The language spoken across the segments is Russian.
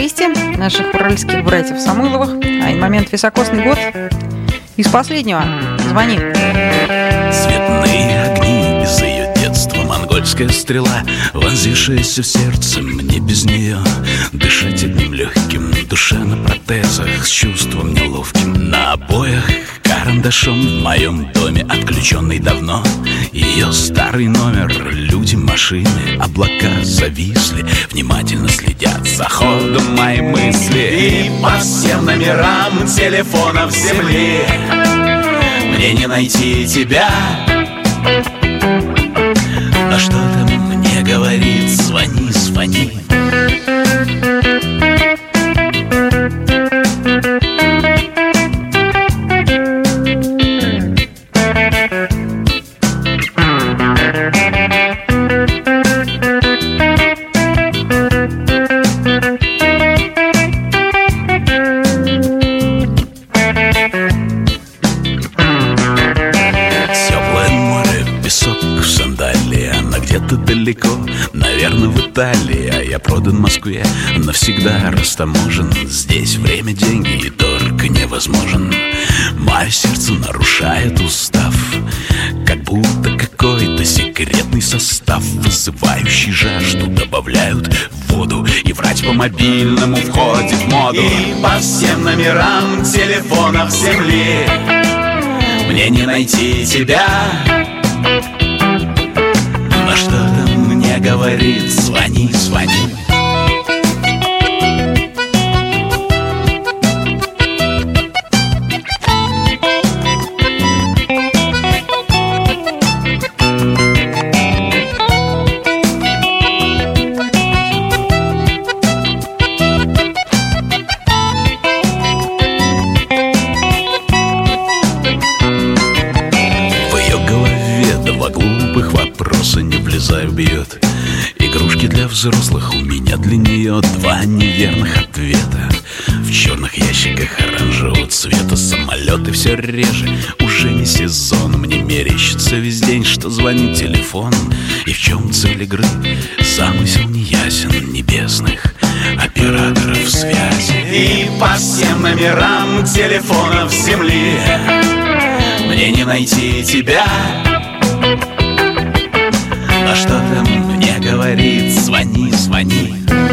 200 наших уральских братьев Самойловых. А и момент високосный год. Из последнего. Звони. Цветные огни из ее детства, монгольская стрела, вонзившаяся в сердце, мне без нее дышать одним легким, душа на протезах с чувством неловким. На обоях карандашом в моем доме, отключенный давно, ее старый номер. Люди, машины, облака зависли, внимательно следят за ходом мои мысли. И по всем номерам телефонов земли мне не найти тебя. Но что-то мне говорит: звони, звони. Где-то далеко, наверное, в Италии, а я продан Москве, навсегда растаможен. Здесь время, деньги и торг невозможен. Мое сердце нарушает устав, как будто какой-то секретный состав, вызывающий жажду, добавляют в воду. И врать по мобильному входит в моду. И по всем номерам телефонов земли мне не найти тебя. Но что-то мне говорит: звони, звони. Глупых вопроса не влезаю, бьет. Игрушки для взрослых, у меня для нее два неверных ответа. В черных ящиках оранжевого цвета самолеты все реже. Уже не сезон, мне мерещится весь день, что звонит телефон. И в чем цель игры? Замысел неясен небесных операторов связи. И по всем номерам телефонов земли мне не найти тебя. Но что-то мне говорит: звони, звони.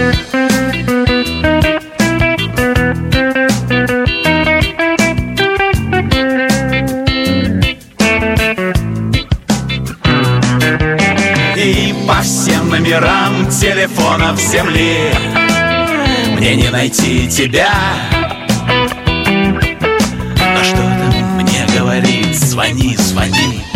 И по всем номерам телефонов земли мне не найти тебя. Но что-то мне говорит: звони, звони.